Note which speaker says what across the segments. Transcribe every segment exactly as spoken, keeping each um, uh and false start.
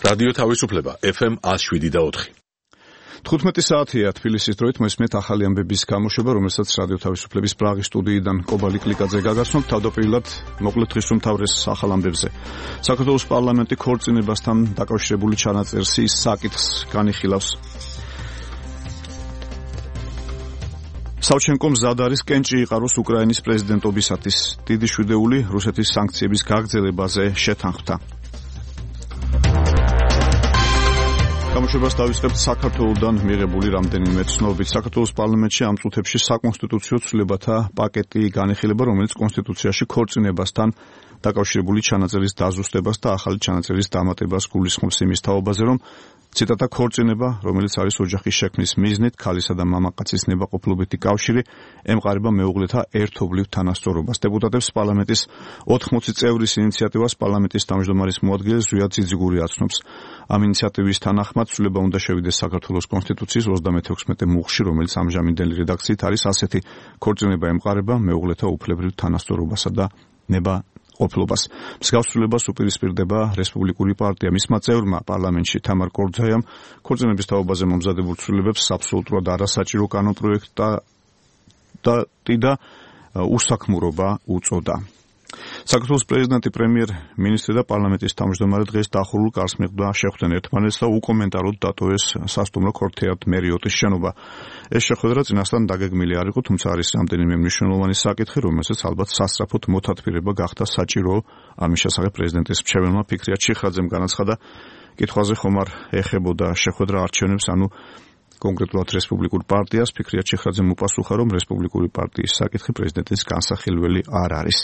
Speaker 1: რადიო თავისუფლება ეფ ემ one oh seven და four.
Speaker 2: თხუთმეტი საათია თბილისის დროით მოისმენთ ახალი ამბების გამოშვება, რომელსაც რადიო თავისუფლების პრაღის სტუდიიდან კობალი კლიკაძე გაგაცნობთ. თავდაპირველად მოკლედ დღის უმთავრეს ახალ ამბებზე. საქართველოს პარლამენტი ქორწინებასთან დაკავშირებული ჩანაწერს ის საკითხს განიხილავს. სავჩენკომ მზად არის კენჭი იყაროს უკრაინის პრეზიდენტობისათვის. დიდი შვიდეული რუსეთის სანქციების გაგრძელებაზე შეთანხმდა. გამოშვებას დავიწყებთ საქართველოსდან მიღებული რამდენიმე ცნობით. საქართველოს პარლამენტში ამ წუთებში საკონსტიტუციო ცვლილებათა პაკეტი განიხილება, რომელიც კონსტიტუციაში ქორწინებასთან დაკავშირებული ჩანაწერის დაზუსტებას და ახალი ჩანაწერის დამატებას გულისხმობს იმის თაობაზე, რომ ციტატა ქორწინება, რომელიც არის ოჯახის შექმნის მიზნით, ქალისა და მამაკაცის ნებაყოფლობითი კავშირი, ემყარება მეუღლეთა ერთობლივ თანასწორობას. დეპუტატებს პარლამენტის ოთხმოცი წევრის ინიციატივას პარლამენტის თავმჯდომარის მოადგილე ზვიად ძიძიგური აცნობს. ამ ინიციატივის თანახმად ცვლილება უნდა შევიდეს საქართველოს კონსტიტუციის ოცდამექვსმეტე მუხლში, რომელიც ამჟამინდელი რედაქციით არის ასეთი: ქორწინება ემყარება მეუღლეთა უფლებრივ თანასწორობასა და ნება ყოფლობას. მსგავს ცვლილებას უპირისპირდება რესპუბლიკური პარტია. მისმა წევრმა პარლამენტში თამარ კორძაიამ ქორწინების თაობაზე მომზადებულ ცვლილებებს აბსოლუტურად არასაჭირო კანონპროექტა და ტიდა უსაქმურობა უწოდა. საქართველოს პრეზიდენტი, პრემიერ-მინისტრი და პარლამენტის თავმჯდომარე დღეს დახურულ კარს მიღდა შეხვდნენ ერთმანეთს და უკომენტაროდ დატოვეს სასტუმრო ქორთეატ მერიოტის შენობა. ეს შეხვედრა წინასწარ დაგეგმილი არ იყო, თუმცა არის რამდენიმე მნიშვნელოვანი საკითხი, რომელსაც ალბათ სასწრაფოდ მოთათბირება გახდა საჭირო. ამის შესახებ პრეზიდენტის მრჩეველმა ფიქრია ჩიხრაძემ განაცხადა, კითხვაზე ხომ არ ეხებოდა შეხვედრა არჩევნებს, ანუ კონკრეტულად რესპუბლიკურ პარტიას. ფიქრია ჩიხრაძემ უპასუხა, რომ რესპუბლიკური პარტიის საკითხი პრეზიდენტის განსახილველი არ არის.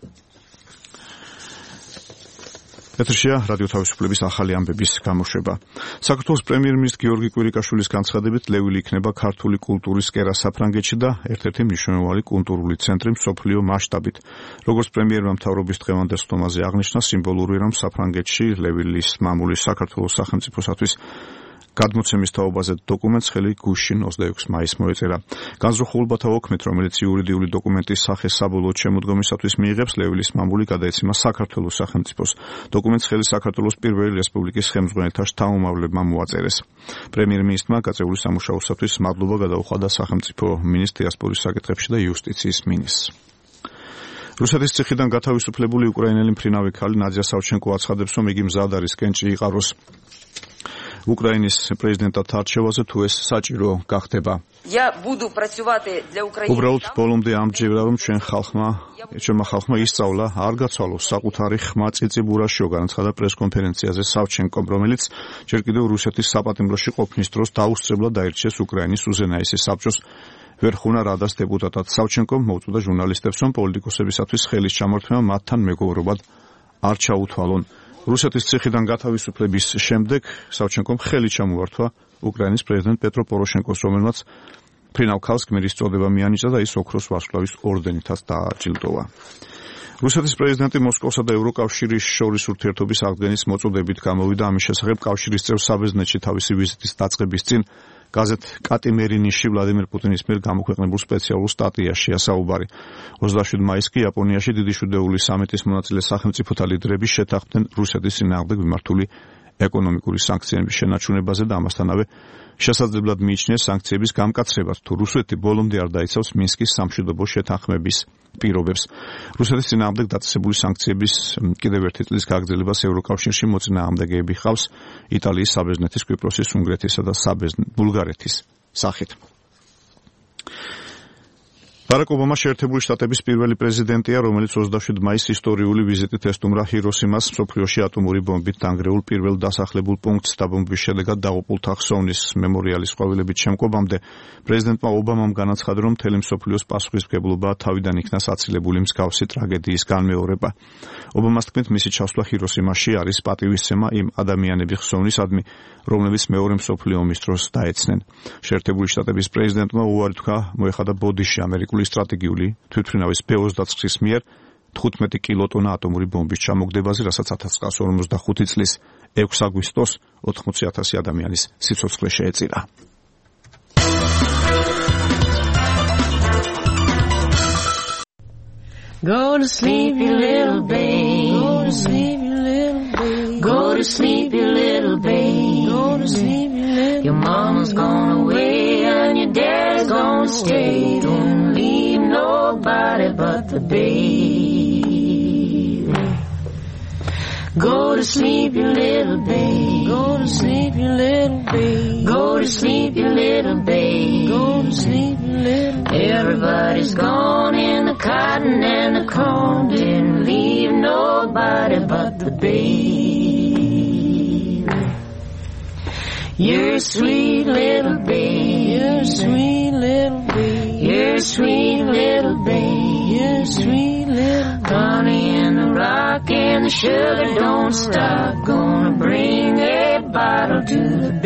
Speaker 2: ეთერშია რადიო თავისუფლების ახალი ამბების გამოშვება. საქართველოს პრემიერ-მინისტრი გიორგი კვირიკაშვილის განცხადებით, ლევილი იქნება ქართული კულტურის კერა საფრანგეთში და ერთ-ერთი მნიშვნელოვანი კულტურული ცენტრი მსოფლიო მასშტაბით. როგორც პრემიერმა მთავრობის დღევანდელ სხდომაზე აღნიშნა, სიმბოლურია, რომ საფრანგეთში ლევილის მამულის საქართველოს სახელმწიფოსათვის გადმოცემის თაობაზე დოკუმენტს ხელი გუშინ ოცდაექვსი მაისს მოეწერა. განზრახულობათა ოქმით, რომელიც იურიდიული დოკუმენტის სახეს საბოლოოდ შემოდგომისათვის მიიღებს, ლევილის მამული გადაეცემა საქართველოს სახელმწიფოს. დოკუმენტს ხელი საქართველოს პირველი რესპუბლიკის ხელმძღვანელთა შთამომავლებმა მოაწერეს. პრემიერ-მინისტრმა გაწეული სამუშაოსათვის მადლობა გადაუხადა სახელმწიფო მინისტრ დიასპორის საკითხებში და იუსტიციის მინისტრს. რუსეთის ციხიდან გათავისუფლებული უკრაინელი მფრინავი ქალი ნადია სავჩენკო აცხადებს, რომ იგი მზად არის კენჭი იყაროს უკრაინის პრეზიდენტად არჩევაზე, თუ ეს საჭირო გახდება. უბრალოდ ბოლომდე ამჯერა, რომ ჩვენ ხალხმა, ჩვენმა ხალხმა ისწავლა, არ გაცვალოს საკუთარი ხმა წიწიბურაშიო, განაცხადა პრესკონფერენციაზე სავჩენკომ, რომელიც ჯერ კიდევ რუსეთის საპატიმროში ყოფნის დროს დაუსწრებლად დაირჩიეს უკრაინის უზენაესი საბჭოს ვერხუნა რადას დეპუტატად. სავჩენკომ მოუწოდა ჟურნალისტებს, რომ პოლიტიკოსებისათვის ხელის ჩამორთმევა მათთან მეგობრობად არ ჩაუთვალონ. რუსეთის ციხიდან გათავისუფლების შემდეგ სავჩენკომ ხელი ჩამოართვა უკრაინის პრეზიდენტ პეტრო პოროშენკოს, რომელმაც მფრინავ ქალს გმირის წოდება მიანიჭა და ის ოქროს ვარსკვლავის ორდენითაც დააჯილდოვა. რუსეთის პრეზიდენტი მოსკოვსა და ევროკავშირის შორის ურთიერთობის აღდგენის მოწოდებით გამოვიდა. ამის შესახებ კავშირის წევრ საბერძნეთში თავისი ვიზიტის დაწყების წინ გაზეთ კატიმერინიში ვლადიმერ პუტინის მიერ გამოქვეყნებულ სპეციალურ სტატიაშია საუბარი. ოცდაშვიდი მაისს კი იაპონიაში დიდი შვიდეული სამეტის მონაწილე სახელმწიფოთა ლიდერები შეთანხმდნენ რუსეთის წინააღმდეგ მიმართული ეკონომიკური სანქციების შენარჩუნებაზე და ამასთანავე შესაძლებლად მიიჩნიეს სანქციების გამკაცრებას, თუ რუსეთი ბოლომდე არ დაიცავს მინსკის სამშვიდობო შეთანხმების პირობებს. რუსეთის წინააღმდეგ დაწესებული სანქციების კიდევ ერთი წლის გაგრძელებას ევროკავშირში მოწინააღმდეგეები ხავს იტალიის, საბერძნეთის, კვიპროსის, უნგრეთისა და ბულგარეთის სახით. ბარაკ ობამა შეერთებული შტატების პირველი პრეზიდენტია, რომელიც ოცდაშვიდი მაისს ისტორიული ვიზიტით ესტუმრა ჰიროსიმას, მსოფლიოში ატომური ბომბით დანგრეულ პირველ დასახლებულ პუნქტს. დაბომბვის შედეგად დაღუპულთა ხსოვნის მემორიალის ყვავილებით შემკობამდე პრეზიდენტმა ობამამ განაცხადა, რომ მთელი მსოფლიოს პასუხისმგებლობა თავიდან იქნა საცილებული მსგავსი ტრაგედიის განმეორება. ობამას თქმით, მისი ჩასვლა ჰიროსიმაში არის პატივისცემა იმ ადამიანების ხსოვნისადმი, რომლებიც მეორე მსოფლიო ომის დროს დაეცნენ. შეერთებული შტატების პრეზიდენტმა უარი თქვა მოეხადა ბოდიში ამერიკული სტრატეგიული თვითმფრინავის ბე ოცდაცხრის მიერ თხუთმეტი კილოტონა ატომური ბომბის ჩამოგდებაზე, რასაც ათას ცხრაასი ორმოცდახუთი წლის ექვსი აგვისტოს ოთხმოცი ათასი ადამიანის სიცოცხლე შეეწირა.
Speaker 3: Go to sleep, you little babe. Go to sleep, you little babe. Go to sleep, you little to sleep, you little Your mama's gone away and your dad's gonna stay. Don't leave nobody but the baby. Go to sleep, you little babe. Go to sleep, you little babe. Go to sleep, you little babe. Go to sleep, you little babe. Everybody's gone in the cotton and the corn. Didn't leave nobody but the babe. You're a sweet little babe. You're a sweet little babe. You're a sweet little babe. You're a sweet little babe. Honey and the rock and the sugar don't stop. Gonna bring a bottle to the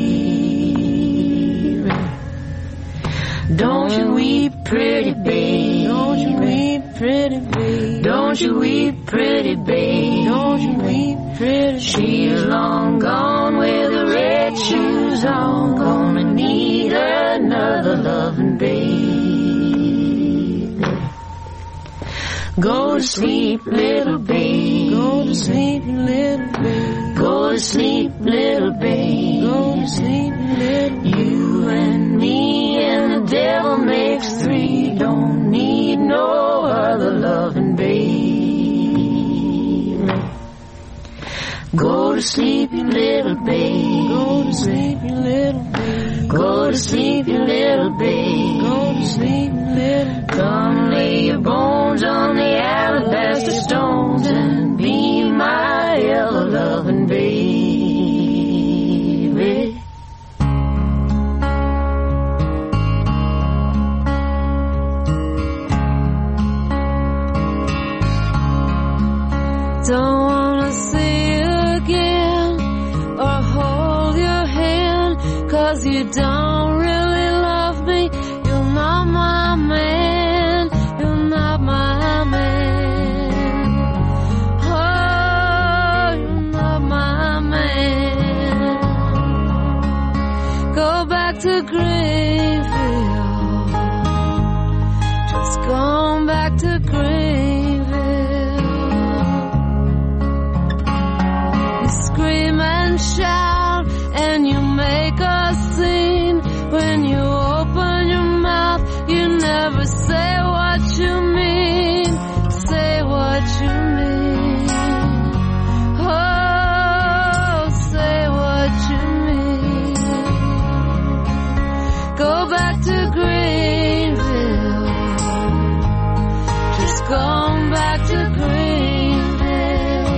Speaker 3: baby. Don't you weep, pretty babe. Don't you weep, pretty babe. Don't you weep, pretty babe. Don't you weep, pretty babe. She's long gone with the red shoes on. Gonna need another loving baby. Go to sleep, little babe. Go to sleep, little babe. Go to sleep, little babe. Go to sleep, little babe. You and me and the devil makes three. Don't need no other loving babe. Go to sleep, you little babe. Go to sleep, you little babe. Go to sleep, you little babe. Go to sleep, you little babe. Come lay your bones on the alabaster stones and be my ever-loving baby.
Speaker 4: Don't wanna see you again or hold your hand, 'cause you don't really love me. You're not my man. You're not my man. Oh, you're not my man. Go back to Greenville. Just going back to Greenville. You scream and shout and you make a scene. When you open your mouth, you never say what you mean. Say what you mean. Oh, say what you mean. Go back to Greenville. Just going back to Greenville.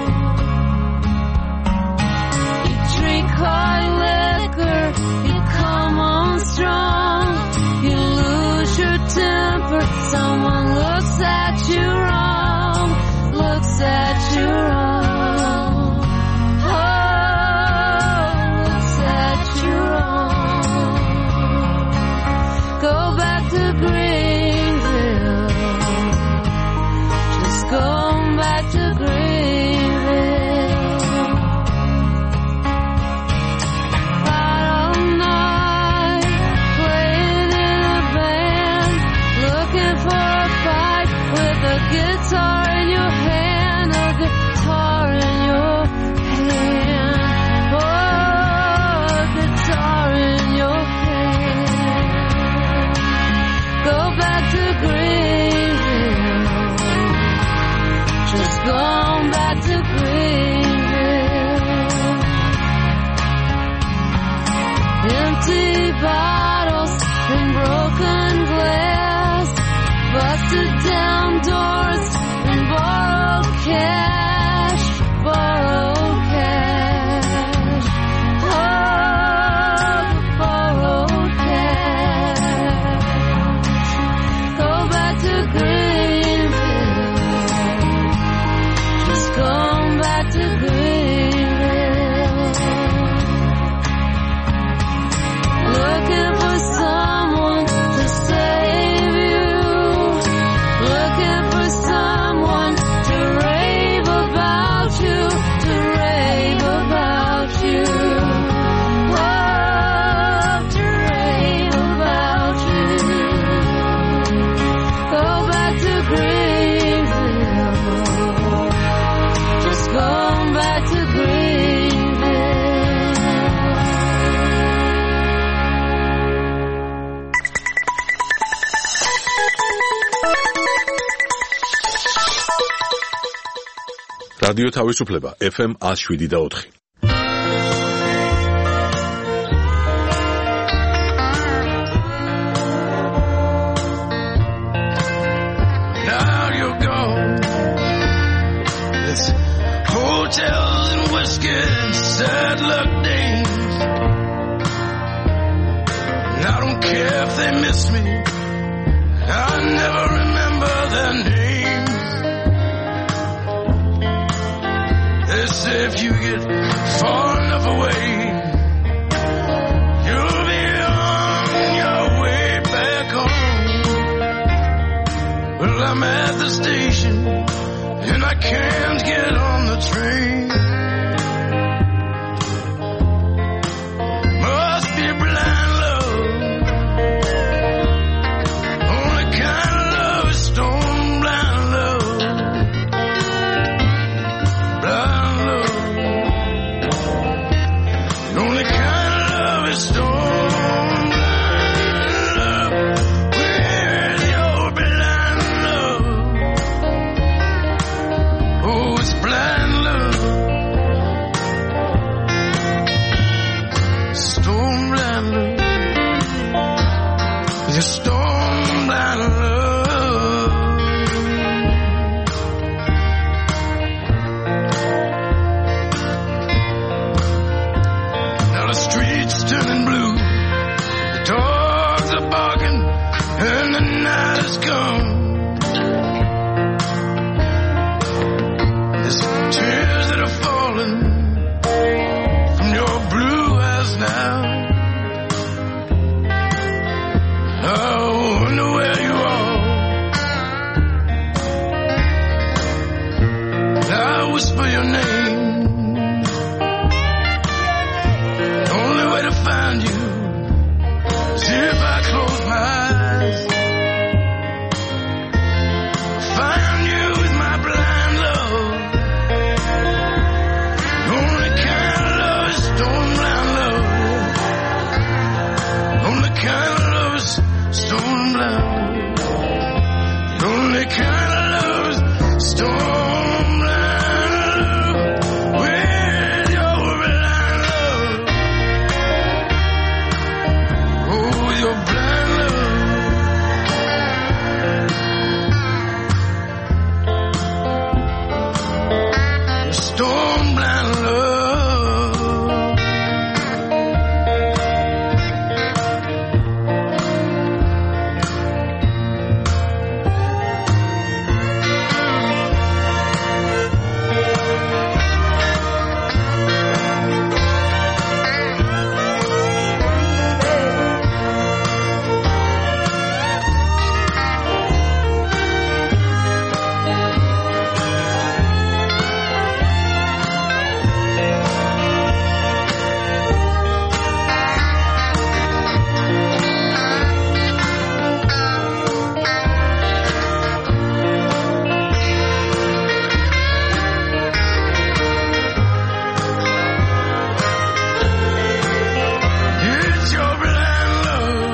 Speaker 4: You drink hard liquor, you come on strong, you lose your temper, someone looks at you wrong, looks at you wrong. Oh, looks at you wrong. Go back to Greenville. Just going back to Greenville. Out all night, playing in a band, looking for a fight with a guitar in your hand, a guitar in your hand. Oh, a guitar in your hand. Go back to Greenville. Just going back to Greenville. Empty bottles and broken glass, busted down doors and borrowed cash, borrowed cash. Oh, borrowed cash. Go back to Greenville. Just going back to Greenville. Looking for someone to save you. Looking for someone to rave
Speaker 1: რადიო თავისუფლება ეფ ემ one oh seven და four.
Speaker 5: Now you're gone. It's hotels and whiskey and sad luck days. And I don't care if they miss me. I never remember their names. They say if you get far enough away, you'll be on your way back home. Well, I'm at the station and I can't get on the train. Must be blind love. Only kind of love is stone blind love. Blind love. The only kind of love is stone blind love. Where's your blind love? Oh, it's blind love. Stone blind love. It's stone blind love. Now the streets turning blue, the dogs are barking, and the night has come. There's tears that are falling from your blue eyes now. I wonder where you are. I whisper your name. The only way to find you is if I close my eyes. Find you with my blind love. The only kind of love is stone blind love. The only kind of love is stone blind. The only kind of love is stone blind love. Where's your blind love? Oh, your blind love. Stone blind love. It's your blind love.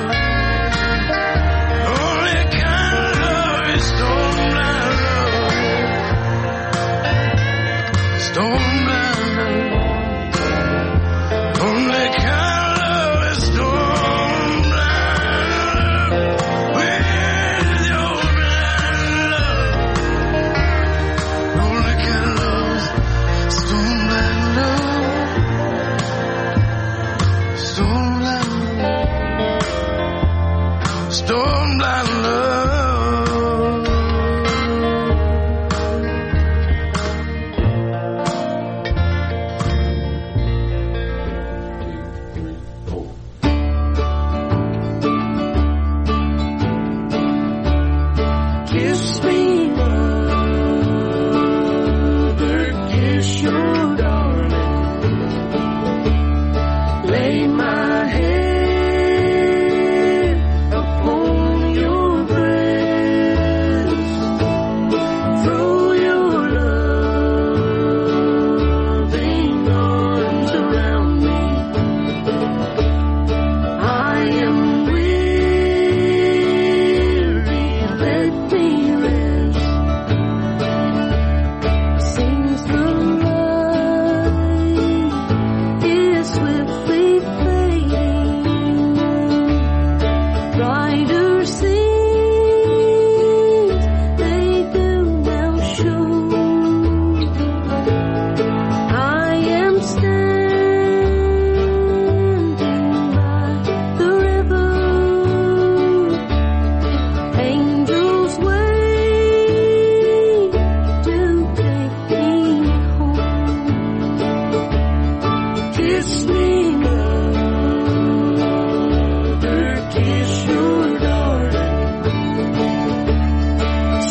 Speaker 5: Only kind of love is stone blind love. Stone blind love. Only kind of love is stone blind love. Where's your blind love? Only kind of love is stone blind love. Stone blind love. Stone blind love. Kiss me, mother, kiss your darling. Lay my head upon your breast. Throw your loving arms around me. I am weary, let me rest.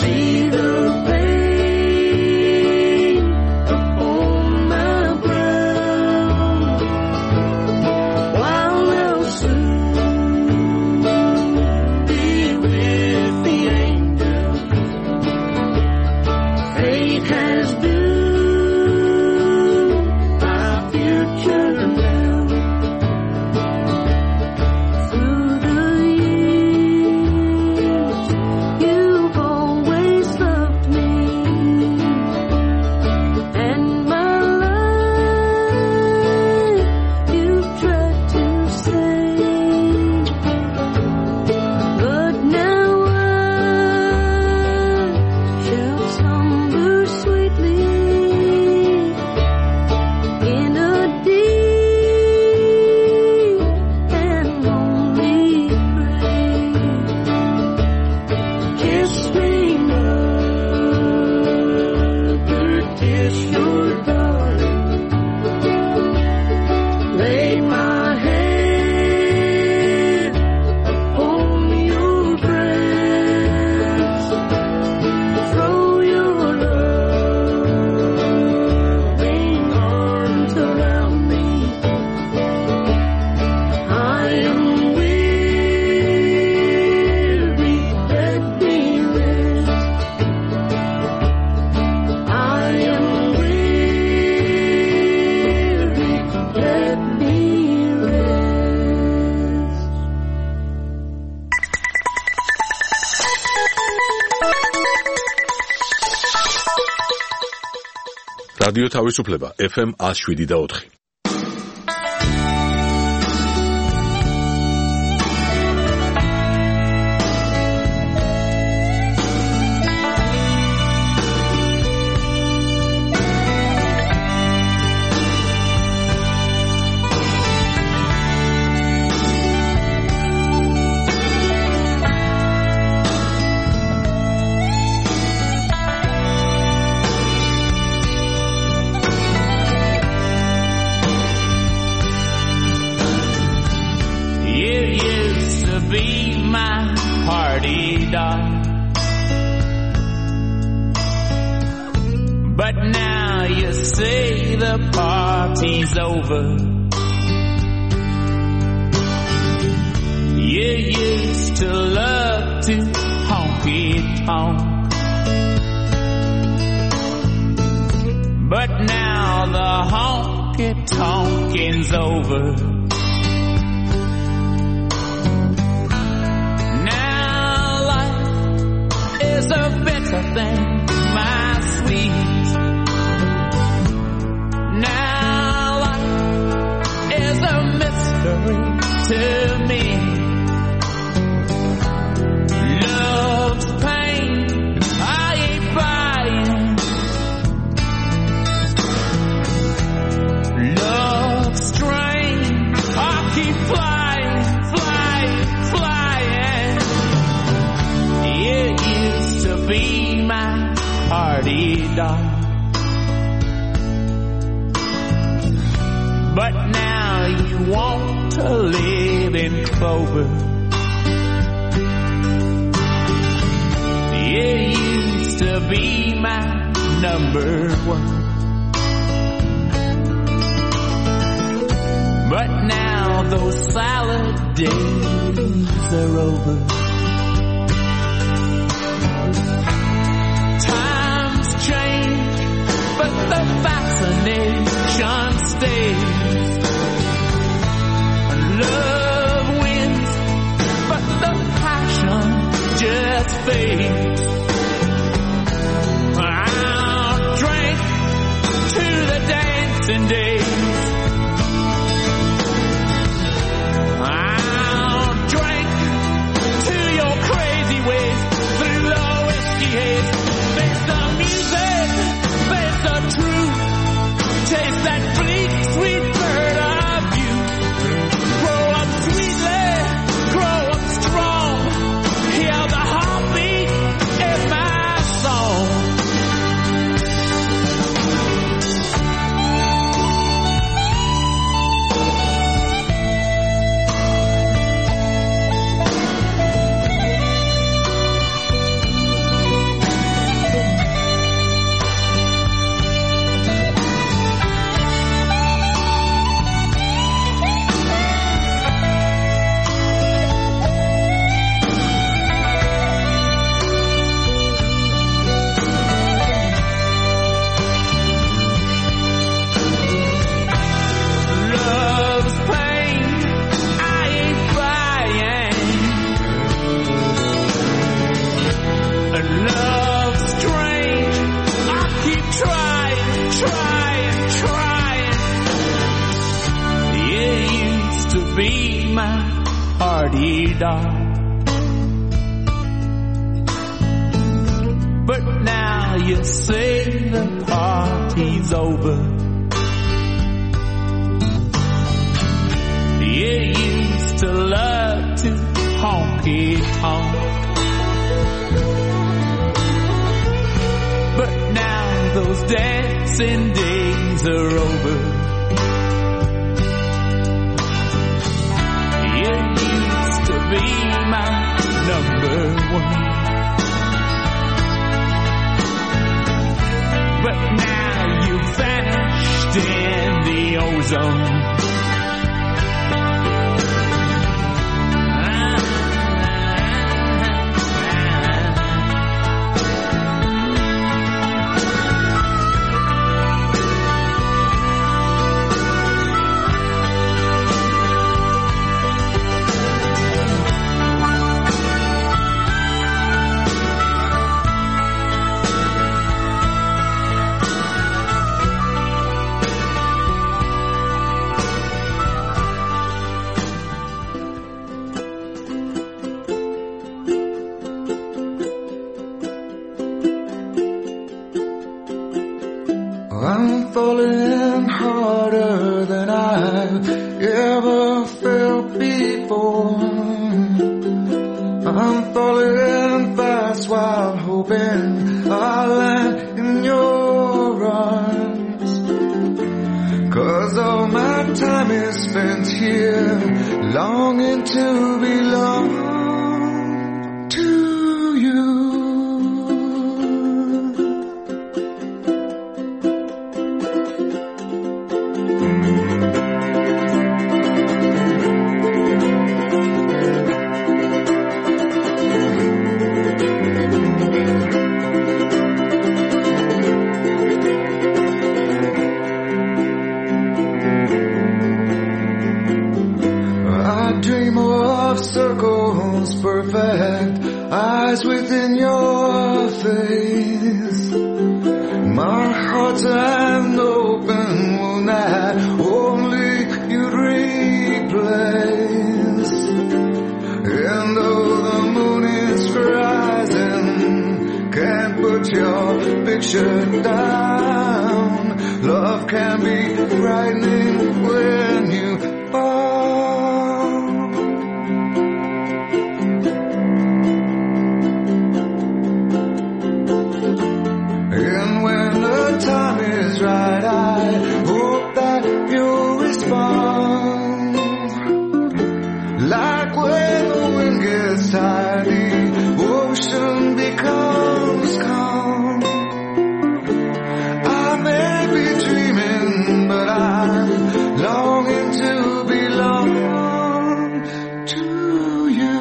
Speaker 1: რადიო თავისუფლება ეფ ემ one oh seven და four.
Speaker 6: But now you say the party's over. You used to love to honky-tonk, but now the honky-tonking's over. Now life is a better thing, my sweet. Now life is a mystery to me. Love's pain, I ain't buying. Love's strain, I keep flying, flying, flying. You used to be my party doll, but now you want to live in clover. You used to be my number one, but now those salad days are over. Times change, but the fascination stays. Love wins, but the passion just fades. I'll drink to the dancing days. I'll drink to your crazy ways through the whiskey haze. Face the music, face the truth. Taste that bleak, sweet bird of you. Grow up sweetly, grow up strong. Hear the heartbeat love strange. I keep trying, trying, trying. You used to be my hearty dog, but now you say the party's over. You used to love to honky tonk, but now those dancing days are over. You used to be my number one, but now you vanished in the ozone.
Speaker 7: I'm falling harder than I've ever felt before. I'm falling fast while hoping I'll land in your arms. 'Cause all my time is spent here, longing to belong to you. Circles perfect, eyes within your face. My heart's an open wound that only you'd replace. And though the moon is rising, can't put your picture down. Love can be frightening when you fall. Time is right, I hope that you'll respond. Like when the wind gets tired, the ocean becomes calm. I may be dreaming, but I'm longing to belong to you.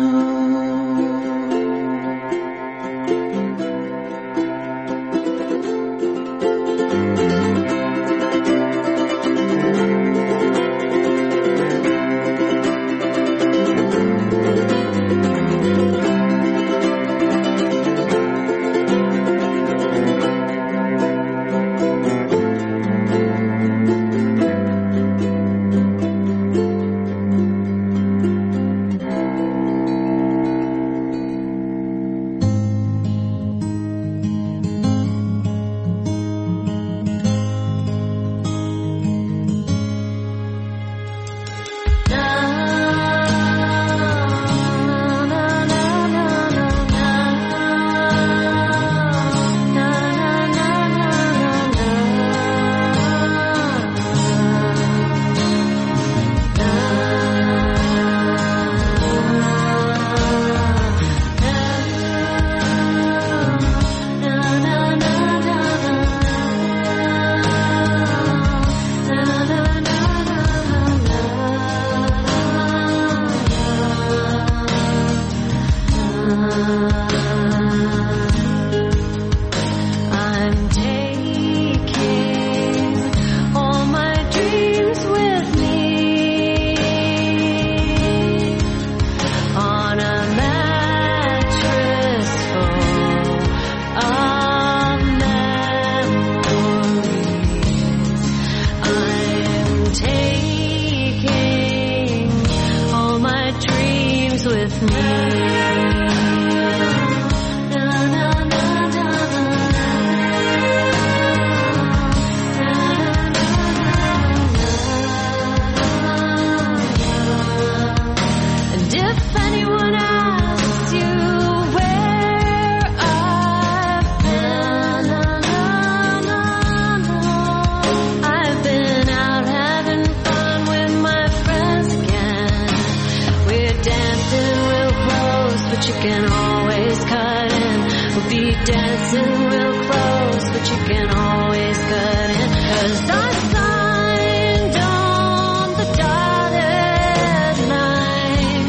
Speaker 4: dancing real close, but you can always cut in. 'Cause I signed on the dotted line,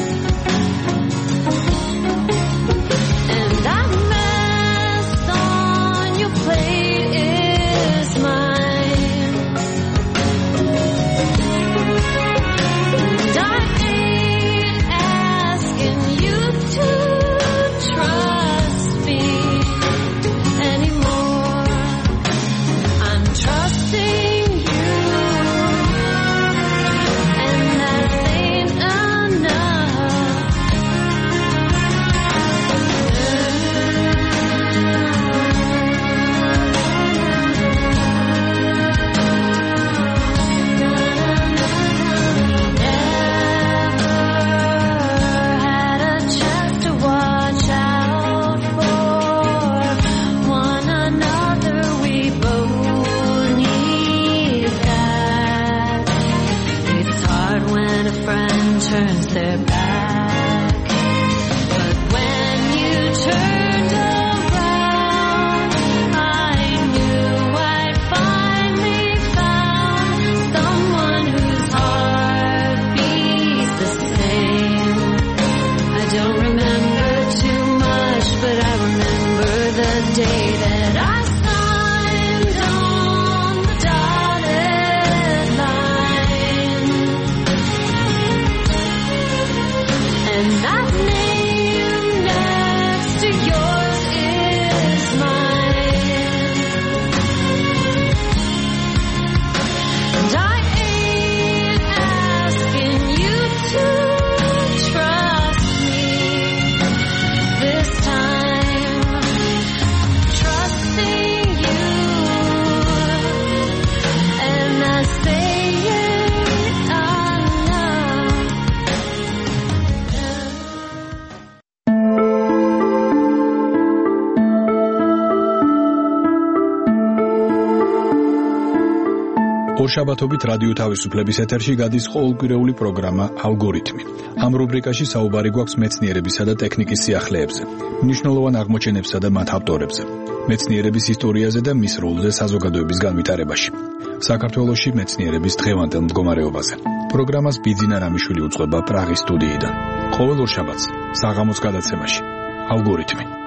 Speaker 4: and that mess on your plate is mine. And I ain't asking you to trust me anymore. I'm trusting you, and that ain't had a chance to watch out for one another. We both need that. It's hard when a friend turns their back, but when you turned around, I knew I'd finally found someone whose heart beats the same. I don't remember too much, but I remember the day that I signed on the dotted line, and that name next to yours is mine. And I ain't asking you to trust me this time. Trusting you, and I say it enough.
Speaker 2: ორშაბათობით რადიო თავისუფლების ეთერში გადის ყოველკვირეული პროგრამა ალგორითმი. ამ რუბრიკაში საუბარი გვაქვს მეცნიერებისა და ტექნიკის სიახლეებზე, მნიშვნელოვან აღმოჩენებსა და მათ ავტორებზე, მეცნიერების ისტორიაზე და მის როლზე საზოგადოების განვითარებაში, საქართველოში მეცნიერების დღევანდელ მდგომარეობაზე. პროგრამას ბიძინა რამიშვილი უწყება პრაღის სტუდიიდან. ყოველ ორშაბათს საღამოს გადაცემაში ალგორითმი.